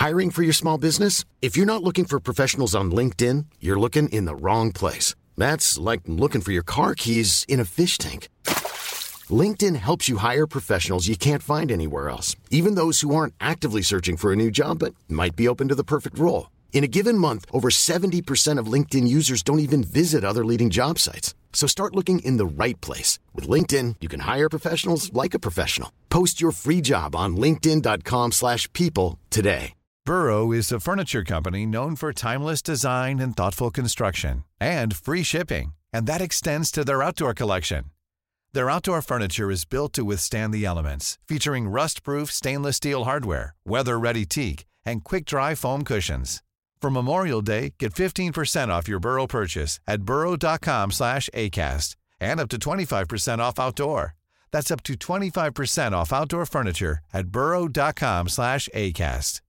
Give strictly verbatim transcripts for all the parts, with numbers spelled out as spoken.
Hiring for your small business? If you're not looking for professionals on LinkedIn, you're looking in the wrong place. That's like looking for your car keys in a fish tank. LinkedIn helps you hire professionals you can't find anywhere else, even those who aren't actively searching for a new job but might be open to the perfect role. In a given month, over seventy percent of LinkedIn users don't even visit other leading job sites. So start looking in the right place. With LinkedIn, you can hire professionals like a professional. Post your free job on linkedin.com slash people today. Burrow is a furniture company known for timeless design and thoughtful construction and free shipping, and that extends to their outdoor collection. Their outdoor furniture is built to withstand the elements, featuring rust-proof stainless steel hardware, weather-ready teak, and quick-dry foam cushions. For Memorial Day, get fifteen percent off your Burrow purchase at burrow.com slash ACAST and up to twenty-five percent off outdoor. That's up to twenty-five percent off outdoor furniture at burrow.com slash ACAST.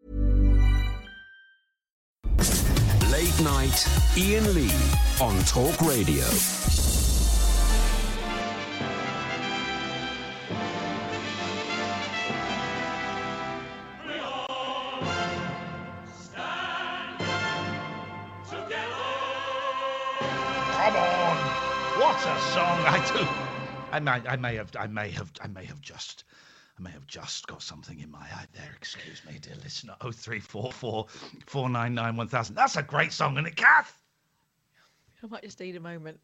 Late Night Ian Lee on Talk Radio. Come on! What a song! I do. I may, I may have, I may have, I may have just, I may have just got something in my eye there. Excuse me, dear listener. Oh three four four four nine nine one thousand. That's a great song, isn't it, Kath? I might just need a moment.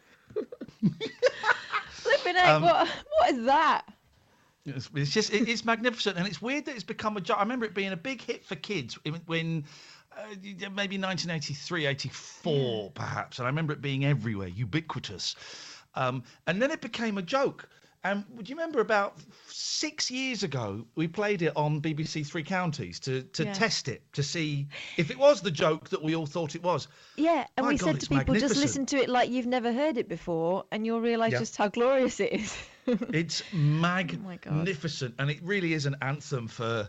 Flipping heck, Um, what? What is that? It's, it's just, it, it's magnificent, and it's weird that it's become a. jo- I remember it being a big hit for kids when. Uh, maybe nineteen eighty-three, eighty-four, yeah. Perhaps. And I remember it being everywhere, ubiquitous. Um, and then it became a joke. And do you remember about six years ago, we played it on B B C Three Counties to, to yeah. test it, to see if it was the joke that we all thought it was. Yeah, and My we God, said to people, just listen to it like you've never heard it before, and you'll realise yeah. just how glorious it is. It's magnificent, oh and it really is an anthem for...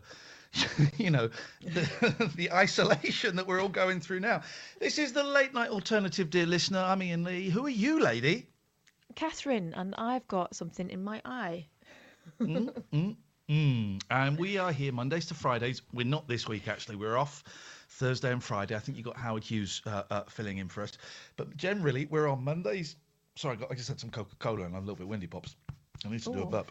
you know, the, the isolation that we're all going through now. This is the Late Night Alternative, dear listener. I'm Ian Lee. Who are you, lady? Catherine, and I've got something in my eye. mm, mm, mm. And we are here Mondays to Fridays. We're not this week, actually. We're off Thursday and Friday. I think you got Howard Hughes uh, uh, filling in for us. But generally, we're on Mondays. Sorry, I, got, I just had some Coca-Cola and I'm a little bit windy pops. I need to Ooh. do a burp.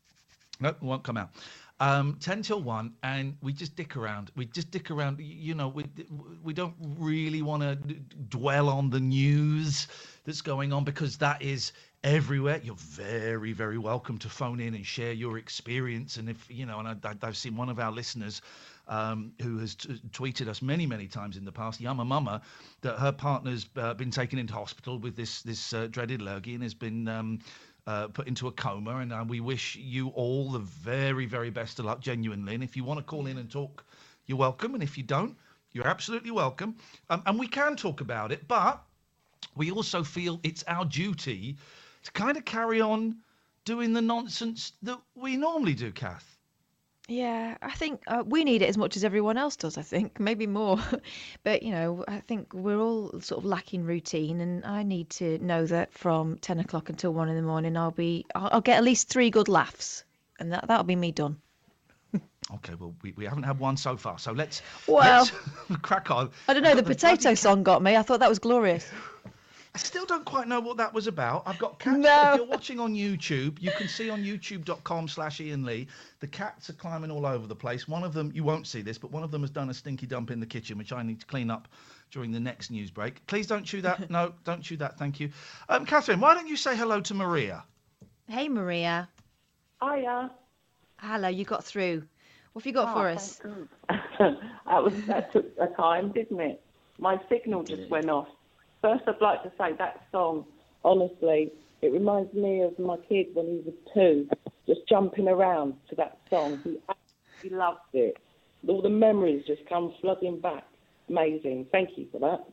No, it won't come out. Um, ten till one, and we just dick around. We just dick around. You know, we we don't really want to d- dwell on the news that's going on because that is everywhere. You're very, very welcome to phone in and share your experience. And if you know, and I, I've seen one of our listeners um, who has t- tweeted us many, many times in the past, Yama Mama, that her partner's uh, been taken into hospital with this this uh, dreaded lurgy and has been. Um, Uh, put into a coma, and uh, we wish you all the very, very best of luck, genuinely. And if you want to call in and talk, you're welcome. And if you don't, you're absolutely welcome. Um, and we can talk about it, but we also feel it's our duty to kind of carry on doing the nonsense that we normally do, Kath. Yeah, I think uh, we need it as much as everyone else does, I think, maybe more. But, you know, I think we're all sort of lacking routine, and I need to know that from ten o'clock until one in the morning, I'll be, I'll, I'll get at least three good laughs, and that, that'll be me done. Okay, well, we, we haven't had one so far, so let's, well, let's crack on. I don't know, the potato song got me. I thought that was glorious. I still don't quite know what that was about. I've got cats. No. If you're watching on YouTube, you can see on youtube.com slash Ian Lee. The cats are climbing all over the place. One of them, you won't see this, but one of them has done a stinky dump in the kitchen, which I need to clean up during the next news break. Please don't chew that. No, don't chew that. Thank you. Um, Catherine, why don't you say hello to Maria? Hey, Maria. Hiya. Hello, you got through. What have you got oh, for us? that, was, that took a time, didn't it? My signal just went off. First, I'd like to say that song, honestly, it reminds me of my kid when he was two, just jumping around to that song. He absolutely loved it. All the memories just come flooding back. Amazing. Thank you for that.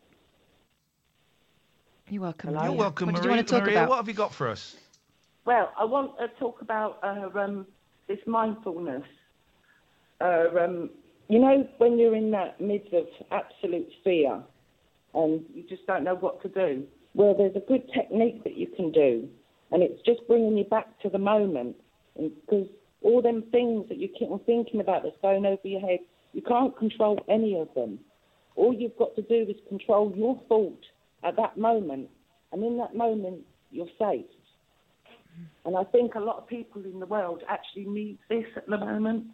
You're welcome. Hello? You're welcome, what Maria. Did you want to talk Maria, about? What have you got for us? Well, I want to talk about uh, um, this mindfulness. Uh, um, you know, when you're in that midst of absolute fear, and you just don't know what to do. Well, there's a good technique that you can do, and it's just bringing you back to the moment. Because all them things that you keep on thinking about that's going over your head, You can't control any of them. All you've got to do is control your thought at that moment, and in that moment, you're safe. And I think a lot of people in the world actually need this at the moment.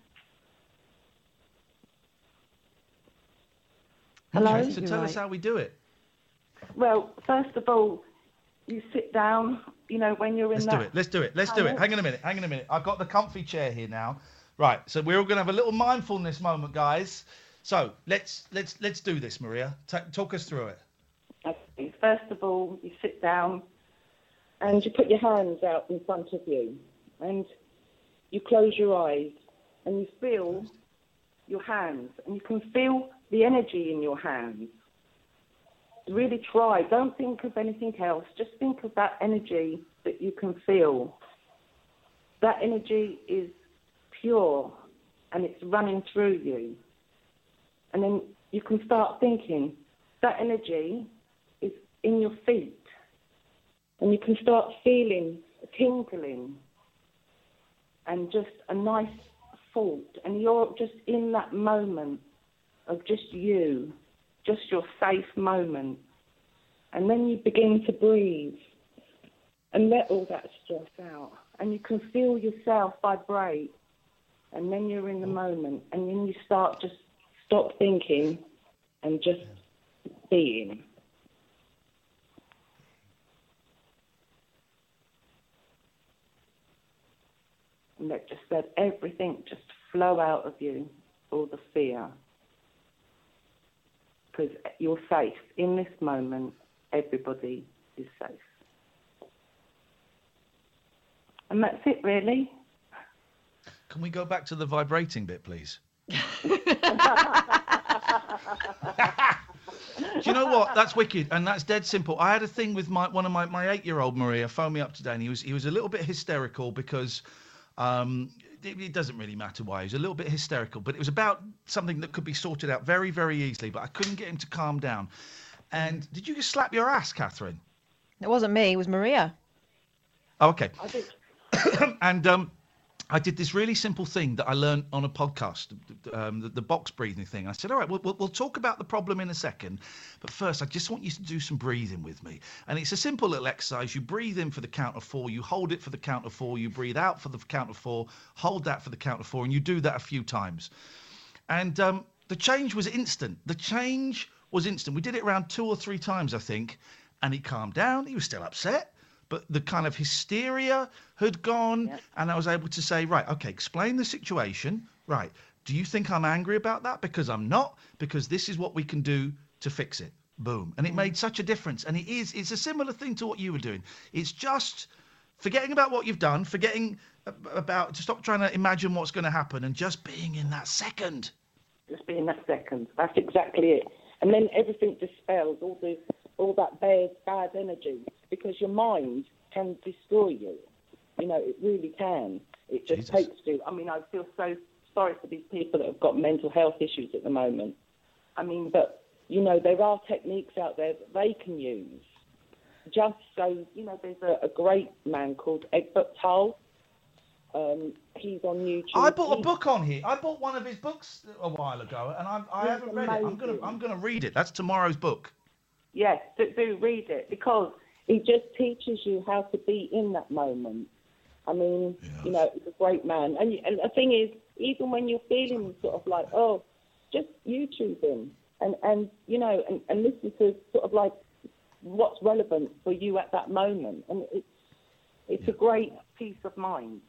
Hello? Okay, so tell us how we do it. Well, first of all, you sit down, you know, when you're in Let's that... do it, let's do it, let's do it. Hang on a minute, hang on a minute. I've got the comfy chair here now. Right, so we're all going to have a little mindfulness moment, guys. So let's let's let's do this, Maria. Ta- talk us through it. Okay. First of all, you sit down and you put your hands out in front of you and you close your eyes and you feel your hands and you can feel the energy in your hands. Really try. Don't think of anything else. Just think of that energy that you can feel. That energy is pure and it's running through you. And then you can start thinking, that energy is in your feet. And you can start feeling a tingling and just a nice thought. And you're just in that moment of just you, just your safe moment. And then you begin to breathe and let all that stress out. And you can feel yourself vibrate. And then you're in the moment. And then you start just stop thinking and just being. And let just let everything just flow out of you, all the fear. Because you're safe. In this moment, everybody is safe. And that's it, really. Can we go back to the vibrating bit, please? Do you know what? That's wicked, and that's dead simple. I had a thing with my one of my, my eight-year-old Maria phone me up today, and he was he was a little bit hysterical because um, it, it doesn't really matter why. He was a little bit hysterical, but it was about something that could be sorted out very, very easily. But I couldn't get him to calm down. And did you just slap your ass, Catherine? It wasn't me. It was Maria. Oh, okay. I did. and um. I did this really simple thing that I learned on a podcast, um, the, the box breathing thing. I said, all right, we'll, we'll, we'll talk about the problem in a second. But first, I just want you to do some breathing with me. And it's a simple little exercise. You breathe in for the count of four. You hold it for the count of four. You breathe out for the count of four. Hold that for the count of four. And you do that a few times. And um, the change was instant. The change was instant. We did it around two or three times, I think. And he calmed down. He was still upset. But the kind of hysteria had gone, yep. And I was able to say, right, okay, explain the situation. Right, do you think I'm angry about that? Because I'm not, because this is what we can do to fix it. Boom. And it mm. made such a difference. And it is, it's a similar thing to what you were doing. It's just forgetting about what you've done, forgetting about, to stop trying to imagine what's going to happen and just being in that second. Just being that second. That's exactly it. And then everything dispels, all the all that bad, bad energy, because your mind can destroy you. You know, it really can. It just Jesus. takes you. I mean, I feel so sorry for these people that have got mental health issues at the moment. I mean, but, you know, there are techniques out there that they can use. Just so, you know, there's a, a great man called Eckhart Tolle. Um, he's on YouTube. I bought a book on here. I bought one of his books a while ago, and I, I haven't read it. I'm gonna, I'm gonna read it. That's tomorrow's book. Yes, do, do read it, because he just teaches you how to be in that moment. I mean, yes. you know, he's a great man. And, and the thing is, even when you're feeling sort of like, oh, just YouTube him and, and you know, and, and listen to sort of like what's relevant for you at that moment. And it's, it's yeah. a great peace of mind.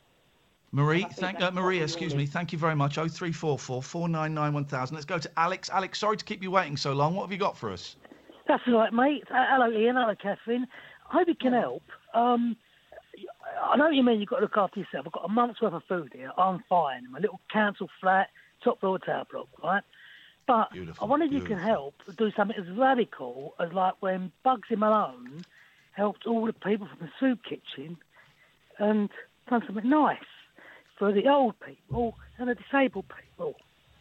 Marie, thank uh, Maria, excuse me. Thank you very much. oh three four four, four nine nine, one thousand. Let's go to Alex. Alex, sorry to keep you waiting so long. What have you got for us? That's all right, mate. Uh, hello, Ian. Hello, Catherine. I hope you can help. Um, I know what you mean. You've got to look after yourself. I've got a month's worth of food here. I'm fine. My little council flat, top floor tower block, right? But beautiful, I wonder if beautiful. you can help do something as radical as like when Bugsy Malone helped all the people from the soup kitchen and done something nice for the old people and the disabled people.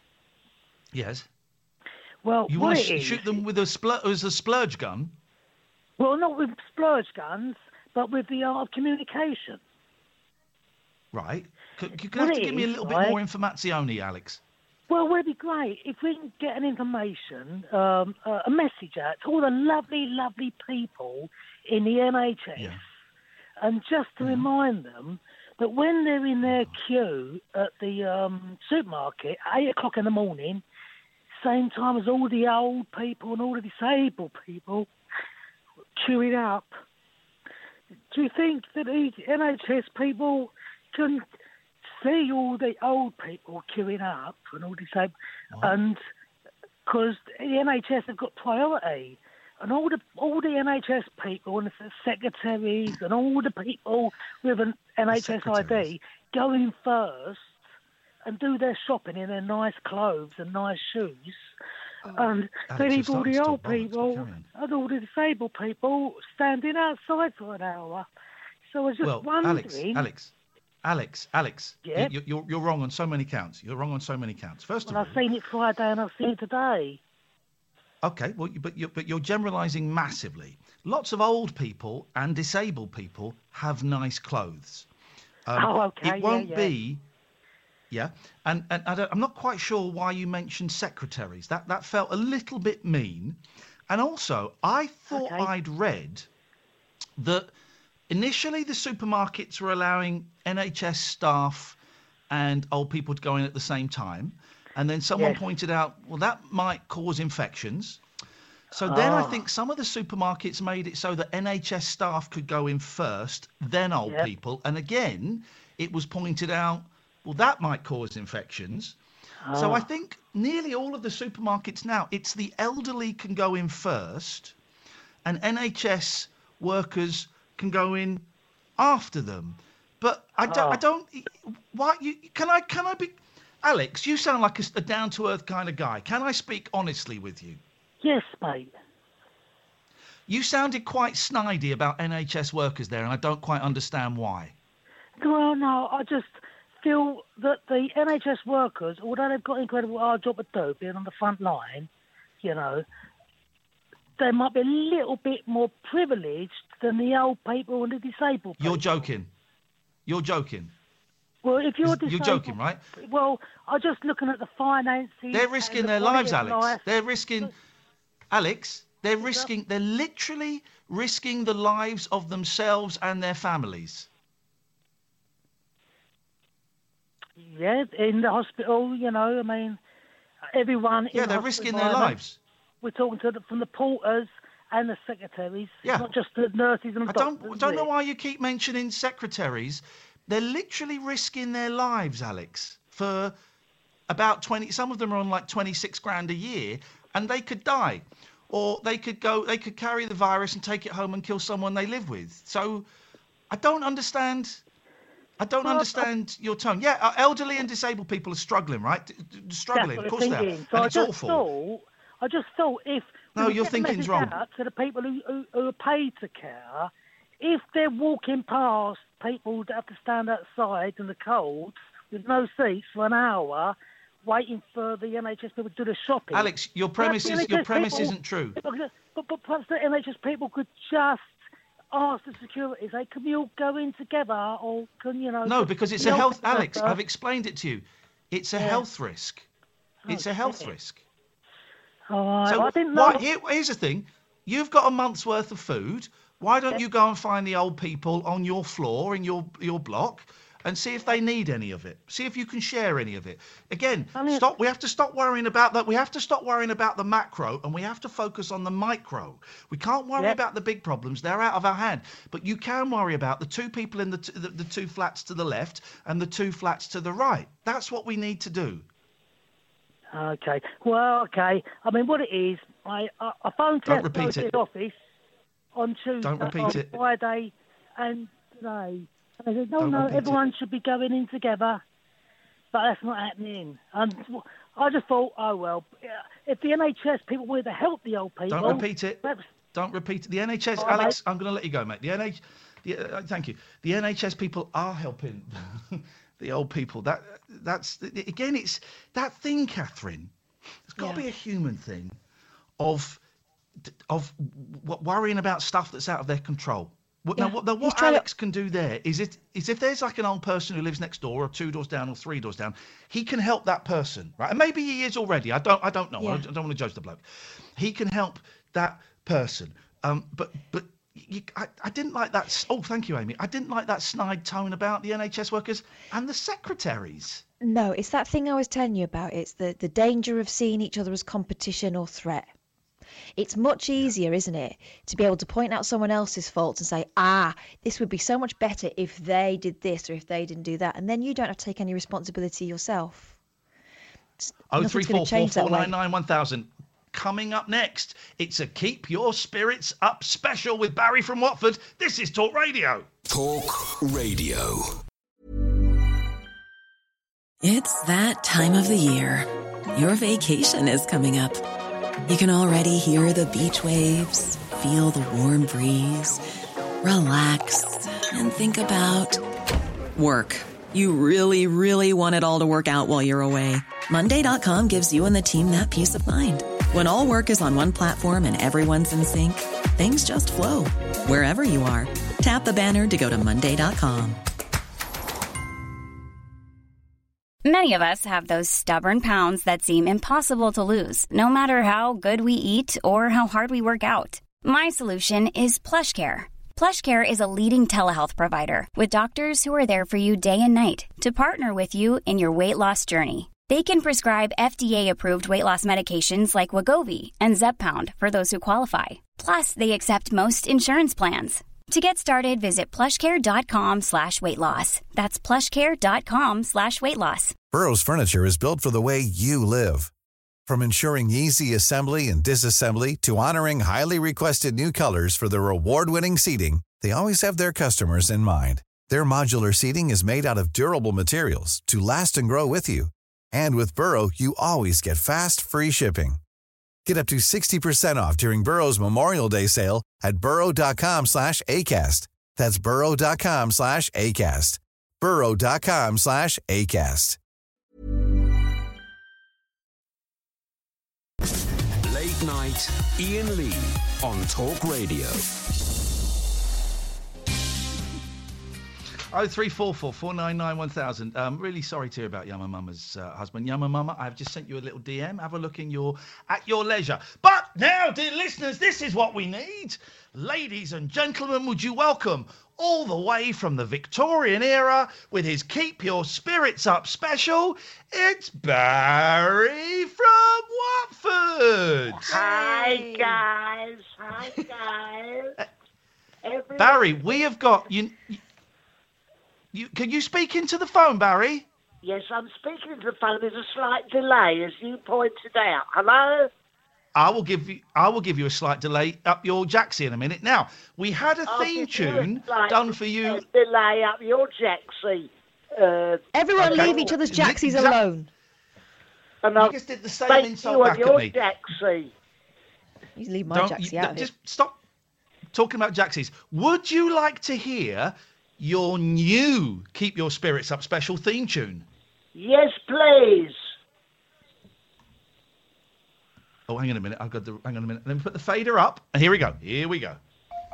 Yes. Well, you want to sh- shoot them with a, splur- as a splurge gun? Well, not with splurge guns, but with the art of communication. Right. C- you're going to have to give me a little right? bit more informazione, Alex. Well, would it be great if we can get an information, um, uh, a message out to all the lovely, lovely people in the N H S, Yeah. and just to Mm-hmm. remind them that when they're in their queue at the um, supermarket at eight o'clock in the morning, same time as all the old people and all the disabled people queuing up, do you think that the N H S people can see all the old people queuing up and all disabled, and because the N H S have got priority, and all the all the N H S people and the secretaries and all the people with an N H S I D go in first and do their shopping in their nice clothes and nice shoes, and Alex, they you're leave all starting the to old talk bollocks, but people carry on. and all the disabled people standing outside for an hour. So I was just Well, wondering. Alex, Alex, Alex, Alex, Yeah? you, you're, you're wrong on so many counts. You're wrong on so many counts. First of Well, all, I've seen it Friday and I've seen it today. okay, well, you- but you're, but you're generalising massively. Lots of old people and disabled people have nice clothes. Um, Oh, okay, It yeah, won't yeah. be, yeah. And and I don't, I'm not quite sure why you mentioned secretaries. That that felt a little bit mean. And also, I thought Okay. I'd read that initially the supermarkets were allowing N H S staff and old people to go in at the same time. And then someone Yes. pointed out, well, that might cause infections. So then I Ah. think some of the supermarkets made it so that N H S staff could go in first, then old Yep. people. And again, it was pointed out, well, that might cause infections. So I Ah. think nearly all of the supermarkets now, it's the elderly can go in first and N H S workers can go in after them. But I don't, I Ah. don't, why, you, can I, can I be, Alex, you sound like a, a down-to-earth kind of guy. Can I speak honestly with you? Yes, mate. You sounded quite snidey about N H S workers there, and I don't quite understand why. Well, no, I just feel that the N H S workers, although they've got an incredible hard job to do, being on the front line, you know, they might be a little bit more privileged than the old people and the disabled people. You're joking. You're joking. Well, if you're You're disabled, joking, right? Well, I'm just looking at the finances. They're risking and the their quality lives, of Alex. life. They're risking, Alex, they're risking, they're literally risking the lives of themselves and their families. Yeah, in the hospital, you know, I mean, everyone. Yeah, in the they're hospital risking their environment, lives. We're talking to the, from the porters and the secretaries, Yeah. not just the nurses and I doctors. don't, don't know is it? why you keep mentioning secretaries. They're literally risking their lives, Alex, for about twenty. Some of them are on like twenty-six grand a year, and they could die, or they could go. They could carry the virus and take it home and kill someone they live with. So, I don't understand. I don't Well, I- understand your tone. Yeah, uh, elderly and disabled people are struggling, right? D- d- Struggling, That's of what course I'm they are, thinking. So and I it's just awful. Thought, I just thought if No, we your get the thinking's message wrong. out to the people who, who, who are paid to care, if they're walking past people that have to stand outside in the cold with no seats for an hour, waiting for the N H S people to do the shopping. Alex, your perhaps premise the is N H S your premise people- isn't true. But, but perhaps the N H S people could just ask the security, say, can we all go in together, or can you know? No, just because it's be a health, open Alex. together? I've explained it to you. It's a Yeah. health risk. It's a health Okay. risk. All right, So I didn't know. why, here, here's the thing: you've got a month's worth of food. Why don't you go and find the old people on your floor in your your block and see if they need any of it? See if you can share any of it. Again, I mean- stop. We have to stop worrying about that. We have to stop worrying about the macro, and we have to focus on the micro. We can't worry Yep. about the big problems; they're out of our hand. But you can worry about the two people in the t- the, the two flats to the left and the two flats to the right. That's what we need to do. Okay. Well, okay. I mean, what it is, I I, I phoned Don't Tesco's repeat it. office on Tuesday, Don't repeat on it. Friday, and today. And they said, no, Don't no, repeat it. everyone should be going in together. But that's not happening. And I just thought, oh well, if the N H S people wanted to help the old people, Don't repeat it. perhaps- Don't repeat it. The N H S, All right, Alex, I'm going to let you go, mate. The N H, the, uh, thank you. The N H S people are helping the old people. That that's again, it's that thing, Catherine. It's got to Yeah. be a human thing, of of w- worrying about stuff that's out of their control. What, Yeah. Now, what, now, He's what trying to- Alex can do there is, it, is if there's like an old person who lives next door or two doors down or three doors down, he can help that person, right? And maybe he is already. I don't I don't know. Yeah. I, don't, I don't want to judge the bloke. He can help that person. Um, but but you, I, I didn't like that. s- Oh, thank you, Amy. I didn't like that snide tone about the N H S workers and the secretaries. No, it's that thing I was telling you about. It's the, the danger of seeing each other as competition or threat. It's much easier, isn't it, to be able to point out someone else's faults and say, ah, this would be so much better if they did this or if they didn't do that. And then you don't have to take any responsibility yourself. It's- Oh nothing's three gonna four four change that four way. nine nine one thousand. Coming up next, it's a Keep Your Spirits Up special with Barry from Watford. This is Talk Radio. Talk Radio. It's that time of the year. Your vacation is coming up. You can already hear the beach waves, feel the warm breeze, relax, and think about work. You really, really want it all to work out while you're away. Monday dot com gives you and the team that peace of mind. When all work is on one platform and everyone's in sync, things just flow. Wherever you are, tap the banner to go to Monday dot com. Many of us have those stubborn pounds that seem impossible to lose, no matter how good we eat or how hard we work out. My solution is PlushCare. PlushCare is a leading telehealth provider with doctors who are there for you day and night to partner with you in your weight loss journey. They can prescribe F D A-approved weight loss medications like Wegovy and Zepbound for those who qualify. Plus, they accept most insurance plans. To get started, visit plushcare.com slash weight loss. That's plushcare.com slash weight loss. Burrow's furniture is built for the way you live. From ensuring easy assembly and disassembly to honoring highly requested new colors for their award-winning seating, they always have their customers in mind. Their modular seating is made out of durable materials to last and grow with you. And with Burrow, you always get fast, free shipping. Get up to sixty percent off during Burrow's Memorial Day sale at burrow.com slash ACAST. That's burrow.com slash ACAST. burrow.com slash ACAST. Late night, Ian Lee on Talk Radio. Oh three four four four nine nine one thousand. Um, really sorry to hear about Yama Mama's uh, husband. Yama Mama, I've just sent you a little D M. Have a look in your at your leisure. But now, dear listeners, this is what we need. Ladies and gentlemen, would you welcome all the way from the Victorian era with his Keep Your Spirits Up special, it's Barry from Watford. Hi guys, hi guys. Everyone- Barry, we have got you. You, can you speak into the phone, Barry? Yes, I'm speaking to the phone. There's a slight delay, as you pointed out. Hello? I will give you. I will give you a slight delay up your Jaxie in a minute. Now we had a I'll theme give you a tune slight done for you. Delay up your Jaxie. Uh, Everyone Okay. leave each other's Jaxies Exact- alone. and You I'll just did the same thank insult you on back at your me. Jaxie. You leave my Don't Jaxie you- out of just it. stop talking about Jaxies. Would you like to hear your new "Keep Your Spirits Up" special theme tune? Yes, please. Oh, hang on a minute. I've got the. Hang on a minute. Let me put the fader up. And here we go. Here we go.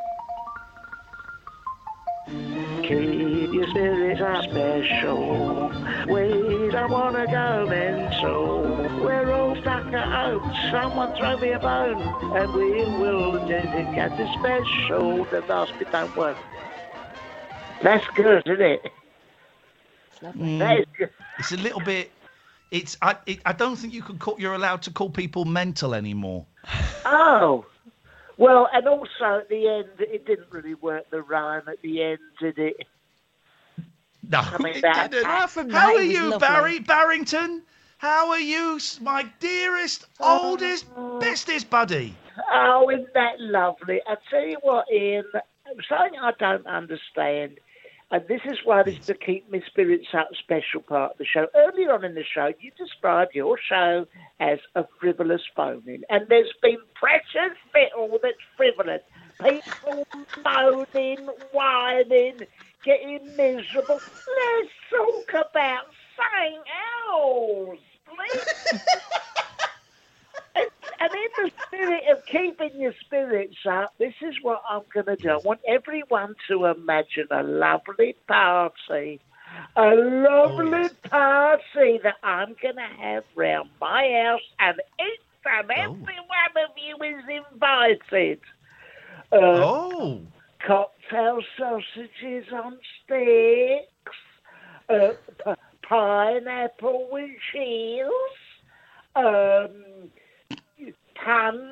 Keep your spirits up special. We don't want to go mental. We're all stuck at home. Someone throw me a bone. And we will dedicate the special. The last bit don't work. That's good, isn't it? It's lovely. That is good. It's a little bit. It's. I. It, I don't think you can call. You're allowed to call people mental anymore. Oh. Well, and also at the end, it didn't really work, the rhyme at the end, did it? No, mean, it that- didn't. Apart from How that, are it was you, lovely. Barry Barrington? How are you, s- my dearest, oldest, bestest buddy? Oh, isn't that lovely? I tell you what, Ian, something I don't understand, and this is why this is the Keep Me Spirits Up special part of the show. Earlier on in the show, you described your show as a frivolous phoning, and there's been precious little that's frivolous. People moaning, whining, getting miserable. Let's talk about something else, please. and, and in the the spirit of keeping your spirits up, this is what I'm going to do. I want everyone to imagine a lovely party. A lovely oh, yes. party that I'm going to have round my house, and each and every oh. one of you is invited. Uh, oh. Cocktail sausages on sticks, uh, p- pineapple with cheese, um, punch,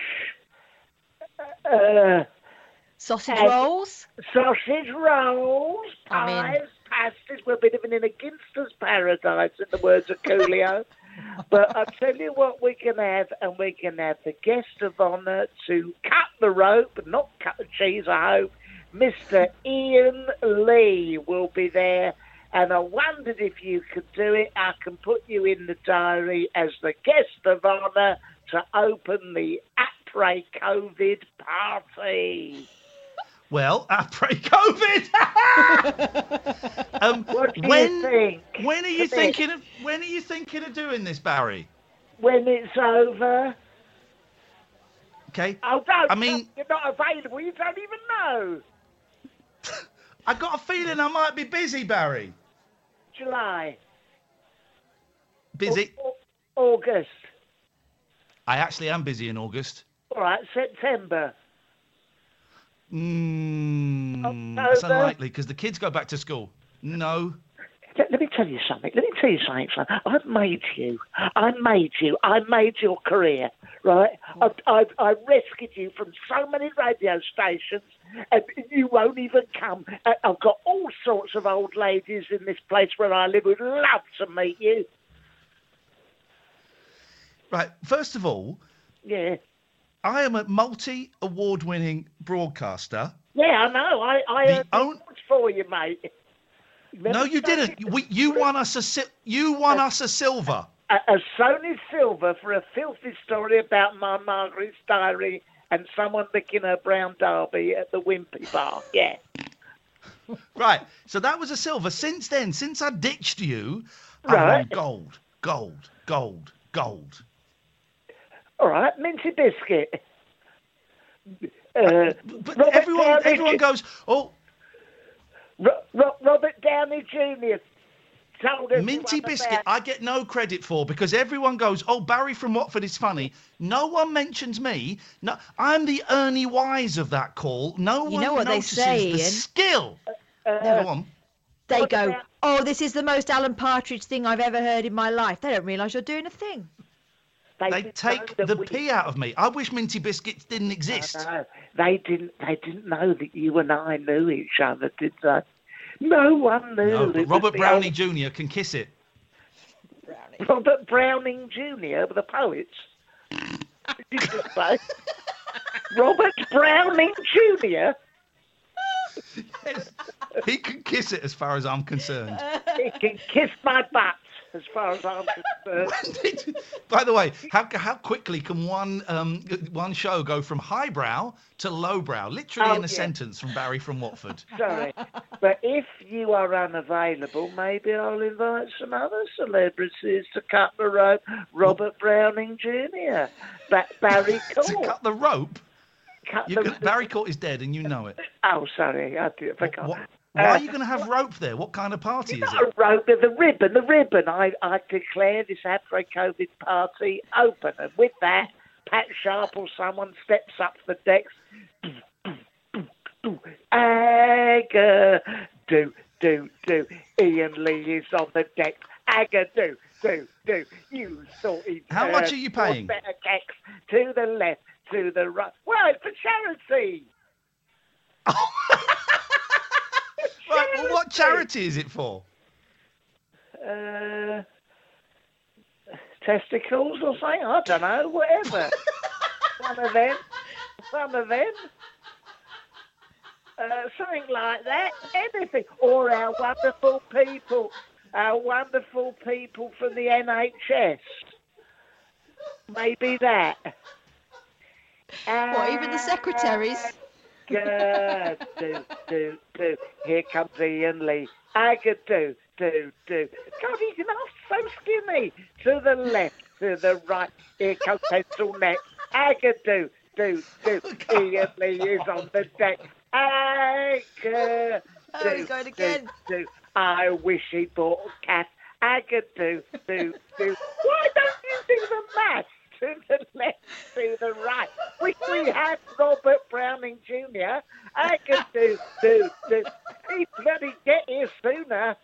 uh, sausage rolls, sausage rolls, pies, pasties. We'll be living in a ginster's paradise, in the words of Coolio. But I'll tell you what we can have, and we can have the guest of honour to cut the rope, not cut the cheese, I hope. Mister Ian Lee will be there, and I wondered if you could do it. I can put you in the diary as the guest of honour to open the après-COVID party. Well, après-COVID. um, what do when, you think? When are you thinking of? When are you thinking of doing this, Barry? When it's over. Okay. Oh, don't. I mean, you're not available. You don't even know. I got a feeling I might be busy, Barry. July. Busy. A- August. I actually am busy in August. All right, September. Mm, that's unlikely because the kids go back to school. No. Let, let me tell you something. Let me tell you something, son. I've made you. I made you. I made your career, right? I've, I've, I rescued you from so many radio stations, and you won't even come. I've got all sorts of old ladies in this place where I live who'd love to meet you. Right. First of all. Yeah. I am a multi-award-winning broadcaster. Yeah, I know. I, I the earned own... awards for you, mate. No, you didn't. We, you won us a si- you won us a silver. A, a Sony silver for a filthy story about my Margaret's diary and someone licking her brown derby at the Wimpy bar. Yeah. Right. So that was a silver. Since then, since I ditched you, right. I won gold, gold, gold, gold. All right, Minty Biscuit. Uh, but Robert everyone, Downey everyone goes, oh. Ro- Ro- Robert Downey Junior told us. Minty Biscuit, about... I get no credit for because everyone goes, oh, Barry from Watford is funny. No one mentions me. No, I'm the Ernie Wise of that call. No one you know what notices they say, the Ian? skill. Uh, go on. They go, oh, this is the most Alan Partridge thing I've ever heard in my life. They don't realise you're doing a thing. They, they take the we... pee out of me. I wish Minty Biscuits didn't exist. No, no. They didn't. They didn't know that you and I knew each other, did they? No one knew. No, but Robert Browning old... Junior can kiss it. Browning. Robert Browning Junior, the poet. Did you just say? Robert Browning Junior Yes, he can kiss it as far as I'm concerned. He can kiss my butt as far as I'm concerned. By the way, how how quickly can one um one show go from highbrow to lowbrow, literally oh, in a yeah. sentence from Barry from Watford? Sorry, but if you are unavailable, maybe I'll invite some other celebrities to cut the rope. Robert what? Browning Junior, ba- Barry Court. To cut the rope? Cut the... Can, Barry Court is dead, and you know it. Oh, sorry, I did. I what, what? Why uh, are you going to have rope there? What kind of party is it? A rope, the ribbon, the ribbon. I, I declare this après-COVID party open. And with that, Pat Sharp or someone steps up to the decks. Aga, do, do, do. Ian Lee is on the deck. Aga, do, do, do. You salty How much are you paying? Better keks. To the left, to the right. Well, it's for charity. Right, well, what charity is it for? Uh, testicles or something? I don't know, whatever. One of them. Some of them. Uh, something like that. Anything. Or our wonderful people. Our wonderful people from the N H S. Maybe that. What, even the secretaries? Good, do, do, do. Here comes Ian Lee. Aga, do, do, do. God, he's not so skinny. To the left, to the right. Here comes Pencil Neck. Agadoo, do, do. Ian Lee is on the deck. Agadoo, Oh, he's going again. do, do. I wish he bought a cat. Agadoo, do, do. Why don't you do the maths? To the left, to the right. Wish we had Robert Browning Junior I could do, do, do. He'd bloody get here sooner.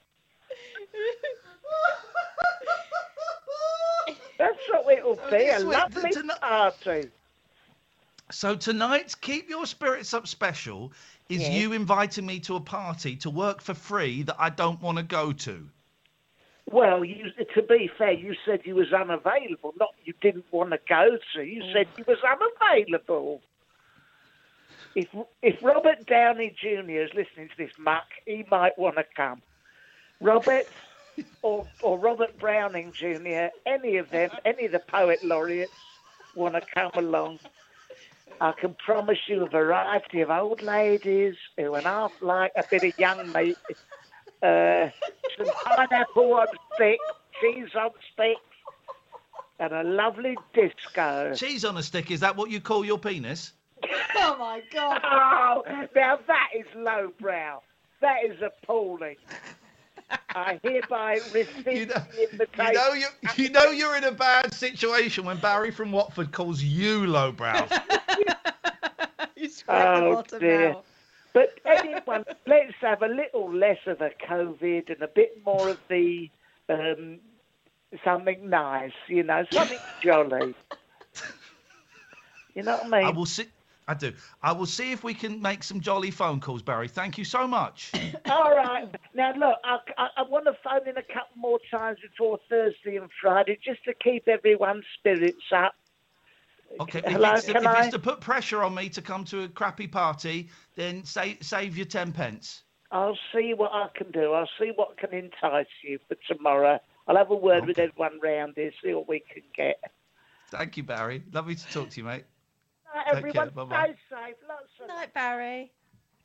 That's what it'll be, a Sweet. lovely To- to- party. So tonight's Keep Your Spirits Up special is Yes. you inviting me to a party to work for free that I don't want to go to. Well, you, to be fair, you said you was unavailable, not you didn't want to go to. You said you was unavailable. If if Robert Downey Junior is listening to this muck, he might want to come. Robert or or Robert Browning Junior, any of them, any of the poet laureates want to come along. I can promise you a variety of old ladies who are half like a bit of young meat. Uh, some pineapple on stick, cheese on sticks, and a lovely disco. Cheese on a stick, is that what you call your penis? Oh, my God. Oh, now that is lowbrow. That is appalling. I hereby rescind You know, the invitation. you know, you, you know you're in a bad situation when Barry from Watford calls you lowbrow. You scraped the Oh, bottom dear. out. But anyone, let's have a little less of the COVID and a bit more of the um, something nice, you know, something jolly. You know what I mean? I will see. I do. I will see if we can make some jolly phone calls, Barry. Thank you so much. All right. Now, look, I, I, I want to phone in a couple more times before Thursday and Friday just to keep everyone's spirits up. Okay, if, Hello, it's, to, can if I? it's to put pressure on me to come to a crappy party, then say, save your ten pence. I'll see what I can do. I'll see what can entice you for tomorrow. I'll have a word with everyone round here, see what we can get. Thank you, Barry. Lovely to talk to you, mate. Right, Take everyone, care. Bye-bye. stay safe. Lots of Night, Barry.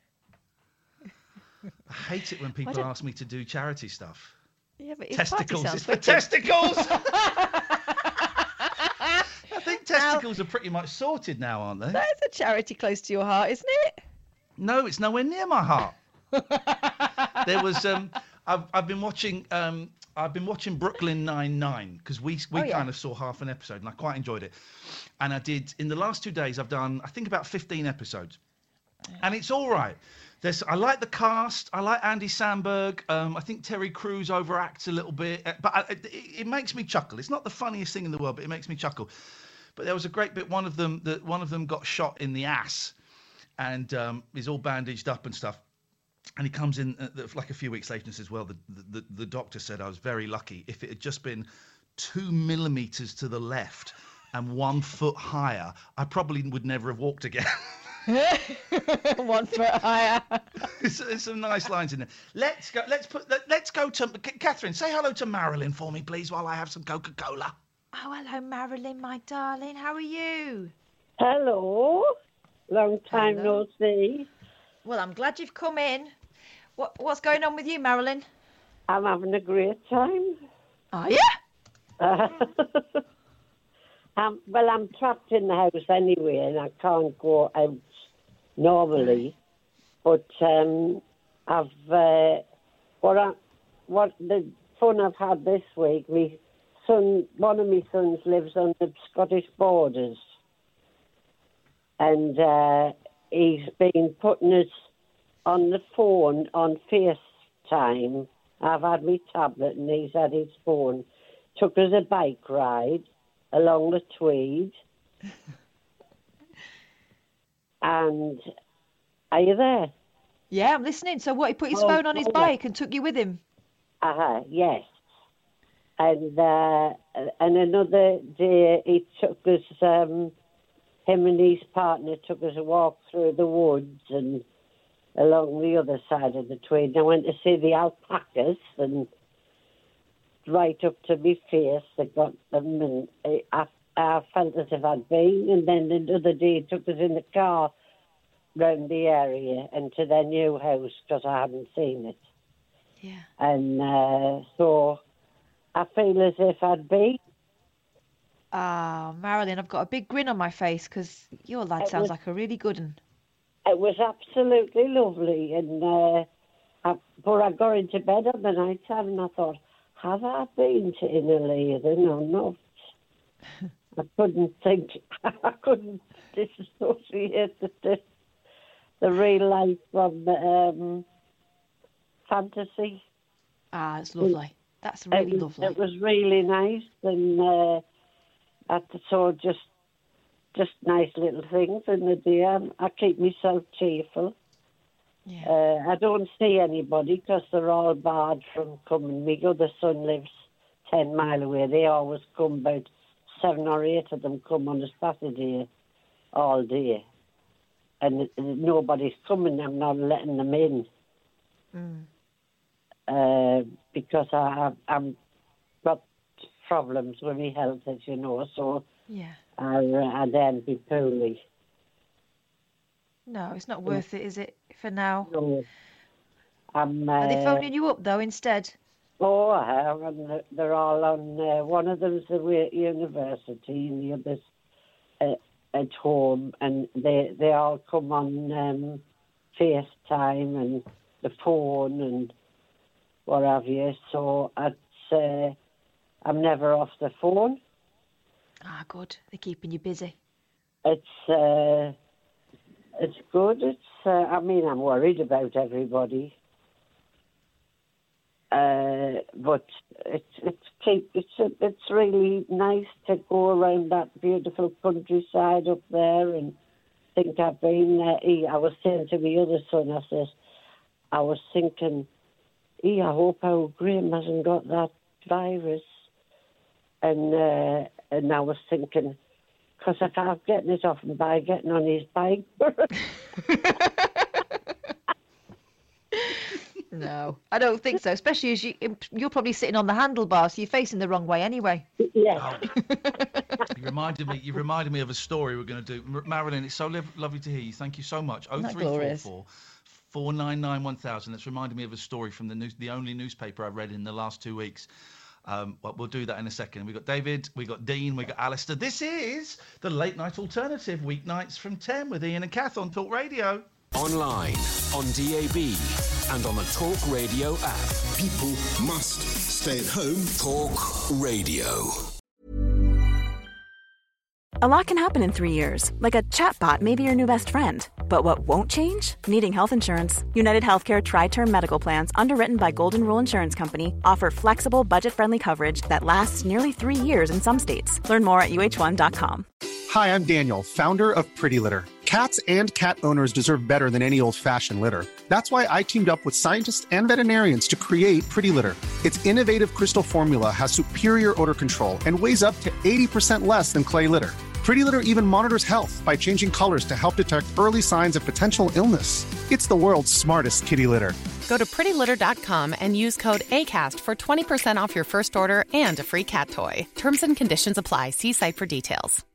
I hate it when people don't- ask me to do charity stuff. Yeah, but his party Testicles. sounds It's for wicked. testicles. I think testicles are pretty much sorted now, aren't they? That is a charity close to your heart, isn't it? No, it's nowhere near my heart. There was um, I've I've been watching um, I've been watching Brooklyn Nine-Nine because we we Oh, yeah. kind of saw half an episode and I quite enjoyed it. And I did in the last two days I've done I think about fifteen episodes, and it's all right. There's I like the cast. I like Andy Samberg. Um, I think Terry Crews overacts a little bit, uh, but I, it, it makes me chuckle. It's not the funniest thing in the world, but it makes me chuckle. But there was a great bit. One of them that one of them got shot in the ass, and um, is all bandaged up and stuff. And he comes in uh, like a few weeks later and says, well, the, the, the doctor said I was very lucky. If it had just been two millimetres to the left and one foot higher, I probably would never have walked again. One foot higher. There's, there's some nice lines in there. Let's go. Let's put. Let, let's go to C- Catherine. Say hello to Marilyn for me, please, while I have some Coca-Cola. Oh, hello, Marilyn, my darling. How are you? Hello. Long time Hello. no see. Well, I'm glad you've come in. What What's going on with you, Marilyn? I'm having a great time. Are you? Uh, um, well, I'm trapped in the house anyway, and I can't go out normally. But um, I've uh, what I, what the fun I've had this week. My son, one of my sons, lives on the Scottish borders, and uh, he's been putting us on the phone on FaceTime. I've had my tablet and he's had his phone. Took us a bike ride along the Tweed. And are you there? Yeah, I'm listening. So what, he put his Oh, phone on his oh. bike and took you with him? Uh-huh, yes. And uh, and another day he took us, um, him and his partner took us a walk through the woods and along the other side of the Tweed. I went to see the alpacas and right up to my face they got them, and I, I felt as if I'd been. And then another day he took us in the car round the area and to their new house because I hadn't seen it. Yeah. And uh, so I feel as if I'd been. Ah, Marilyn, I've got a big grin on my face because your lad It sounds was- like a really good one. It was absolutely lovely, and uh, I, but I got into bed on the night time and I thought, have I been to Innerleithen or not? I couldn't think, I couldn't disassociate the, the, the real life from um, fantasy. Ah, it's lovely. That's really it, lovely. It was really nice, and uh, I saw just just nice little things in the day. I, I keep myself cheerful. Yeah. Uh, I don't see anybody because they're all barred from coming. My other son lives ten mile away. They always come, about seven or eight of them come on a Saturday all day. And nobody's coming. I'm not letting them in. Mm. Uh, because I, I, I've got problems with my health, as you know, so Yeah. I, I then be poorly. No, it's not worth it, is it, for now? No. I'm, uh, Are they phoning you up, though, instead? Oh, I have, and they're all on, uh, one of them's away at university and the other's uh, at home, and they they all come on um, FaceTime and the phone and what have you, so it's, uh, I'm never off the phone. Ah, good. They're keeping you busy. It's uh, it's good. It's uh, I mean, I'm worried about everybody, uh, but it's it's keep it's it's really nice to go around that beautiful countryside up there and think I've been there. I was saying to my other son, I says, I was thinking, I hope our Graham hasn't got that virus, and uh, and I was thinking, because I can't get it off him by getting on his bike. No, I don't think so. Especially as you, you're probably sitting on the handlebar, so you're facing the wrong way anyway. Yeah. You reminded me. You reminded me of a story we're going to do. M- Marilyn, it's so lo- lovely to hear you. Thank you so much. Oh that three four glorious? four four nine nine one thousand. That's reminded me of a story from the news, the only newspaper I've read in the last two weeks. Um, but we'll do that in a second. We've got David, we've got Dean, we've got Alistair. This is the Late Night Alternative, weeknights from ten with Ian and Kath on Talk Radio. Online, on D A B, and on the Talk Radio app. People must stay at home. Talk Radio. A lot can happen in three years, like a chatbot may be your new best friend. But what won't change? Needing health insurance. United Healthcare Tri-Term Medical Plans, underwritten by Golden Rule Insurance Company, offer flexible, budget-friendly coverage that lasts nearly three years in some states. Learn more at U H one dot com. Hi, I'm Daniel, founder of Pretty Litter. Cats and cat owners deserve better than any old-fashioned litter. That's why I teamed up with scientists and veterinarians to create Pretty Litter. Its innovative crystal formula has superior odor control and weighs up to eighty percent less than clay litter. Pretty Litter even monitors health by changing colors to help detect early signs of potential illness. It's the world's smartest kitty litter. Go to pretty litter dot com and use code ACAST for twenty percent off your first order and a free cat toy. Terms and conditions apply. See site for details.